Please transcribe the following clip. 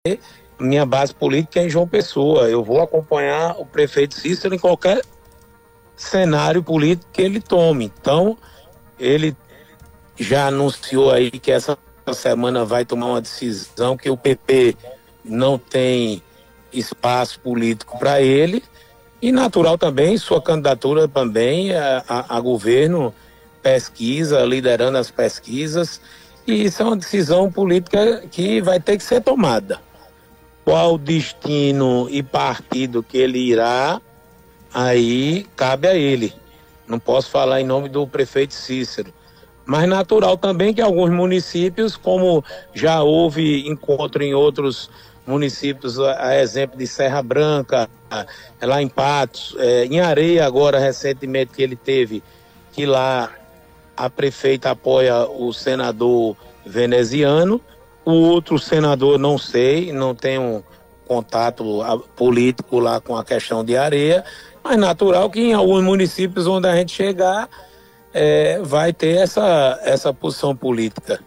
minha base política é em João Pessoa. Eu vou acompanhar o prefeito Cícero em qualquer cenário político que ele tome. Então, ele já anunciou aí que essa semana vai tomar uma decisão que o PP não tem espaço político para ele, e natural também sua candidatura também a governo, pesquisa, liderando as pesquisas, e isso é uma decisão política que vai ter que ser tomada. Qual destino e partido que ele irá, aí cabe a ele. Não posso falar em nome do prefeito Cícero. Mas natural também que alguns municípios, como já houve encontro em outros municípios, a exemplo de Serra Branca, lá em Patos, em Areia agora recentemente que ele teve, que lá a prefeita apoia o senador veneziano, o outro senador não sei, não tenho contato político lá com a questão de Areia, mas natural que em alguns municípios onde a gente chegar vai ter essa posição política.